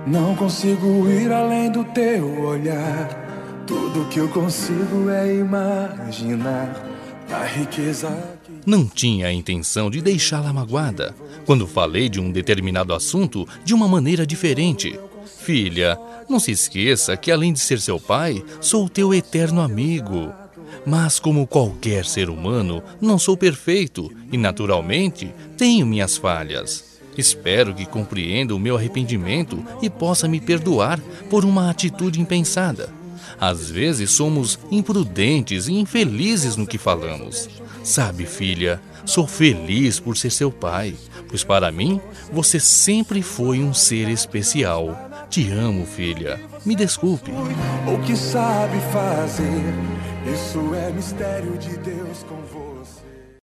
Não consigo ir além do teu olhar. Tudo que eu consigo é imaginar a riqueza que... Não tinha a intenção de deixá-la magoada quando falei de um determinado assunto de uma maneira diferente. Filha, não se esqueça que além de ser seu pai, sou teu eterno amigo. Mas como qualquer ser humano, não sou perfeito e, naturalmente, tenho minhas falhas. Espero que compreenda o meu arrependimento e possa me perdoar por uma atitude impensada. Às vezes somos imprudentes e infelizes no que falamos. Sabe, filha, sou feliz por ser seu pai, pois para mim você sempre foi um ser especial. Te amo, filha. Me desculpe. O que sabe fazer, isso é mistério de Deus com você.